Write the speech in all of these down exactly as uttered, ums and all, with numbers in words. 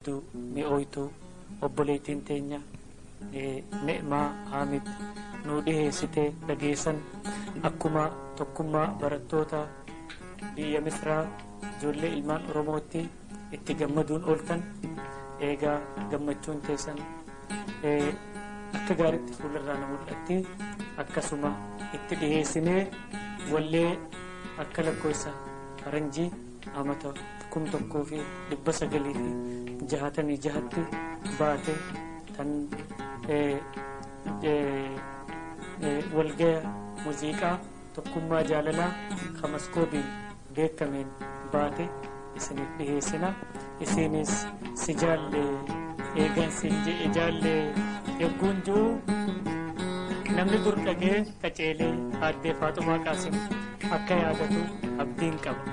tu mi'ooytuu obboleettiin teenya Ne'maa Haamid nu dhiheessitee dhageessan akkuma tokkummaa barattoota biyya Misraa ijoollee ilmaan Oromootti itti gammaduun ooltan eegaa gammachuun teessan akka gaariitti fuularraa na mul'atti akkasuma itti dhiheessinee wallee akka lakkoofsa faranjii amata kum tokkoo fi dhibba sagalii fi jahatamii jahatti baate tan walgaya muuziqaa tokkummaa jaalalaa kamaskoobiin beekameen baate isiniif dhiheessina. Isinis si jaallee eegan si jaallee eegguun jiru namni dur dhagee qaceelee aaddee Faaxumaa Qaasim akka yaadatu abdiin qaba.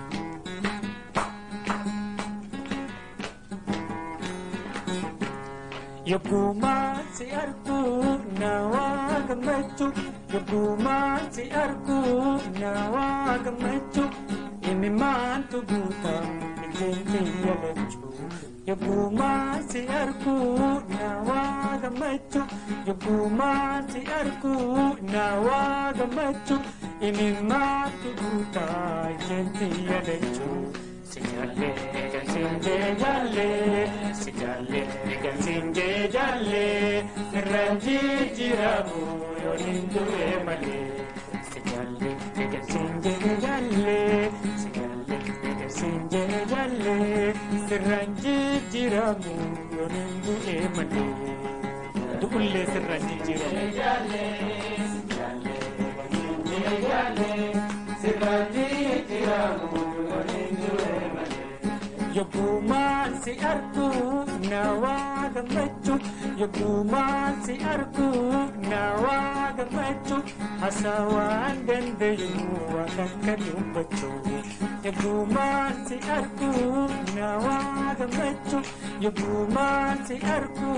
Yogguma si argu nawaa gammachuu yogguma si argu nawaa gammachuu imimaantu guuta ijeenti yalachuu yogguma si argu nawaa gammachuu yogguma si argu nawaa gammachuu imimaantu guuta ijeenti yalachuu. Sijalle gansinje jalle sijalle gansinje jalle ranji jiramu yonindure male sijalle gansinje jalle sijalle gansinje jalle ranji jiramu yonindure male dulle ranji jiramu jalle sijalle gansinje jalle ranji jiramu yogguma si argu nawaa gammachuu yogguma si argu nawaa gammachuu haasawaan dandayu waan akka dubbachuu yogguma si argu nawaa gammachuu yogguma si argu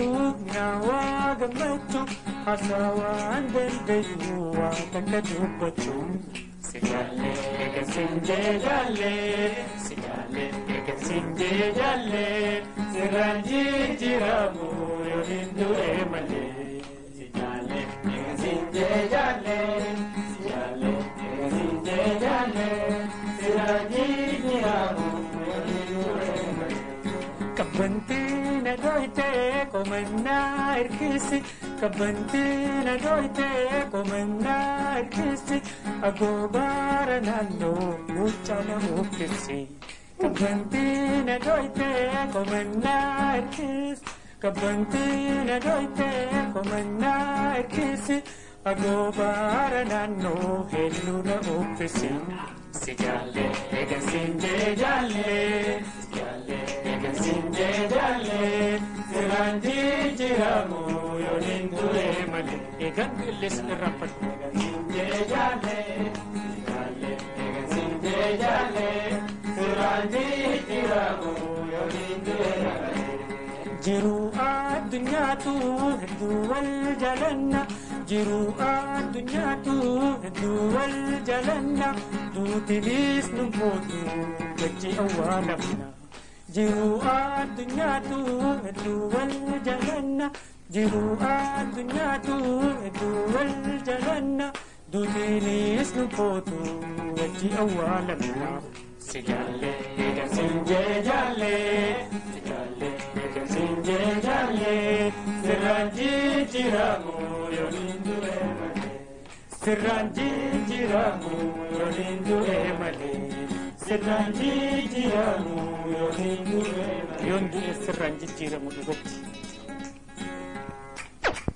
nawaa gammachuu haasawaan dandayu waan akka dubbachuu. Sijalle gansinje jalle sijalle gansinje jalle siranji jiramu yonindure male sijalle gansinje jalle sijalle gansinje jalle siranji jiramu yonindure male kabbantina doite komanna irkisi kabbantina doite komanna irkisi agobara nando muchana mukisi kabbantina doite komanna irkisi kabbantina doite komanna irkisi agobara nando helluna mukisi sijalle gansinje jalle sijalle gansinje jalle siranji jiramu yonindure male egan billis rapat gansinje jalle sijalle gansinje jalle siranji jiramu yonindure male jiru adunyatu duwal jalanna jiru adunyatu duwal jalanna dutilis numpotu gaji awalafna jiru adunyatu duwal jalanna jiru adunyatu duwal jalanna dutilis numpotu gaji awalafna sijalle gansinje jalle sijalle gansinje jalle siranji jiramu yonindure male siranji jiramu yonindure male siranji jiramu yonindure male yonindure siranji jiramu dhugatti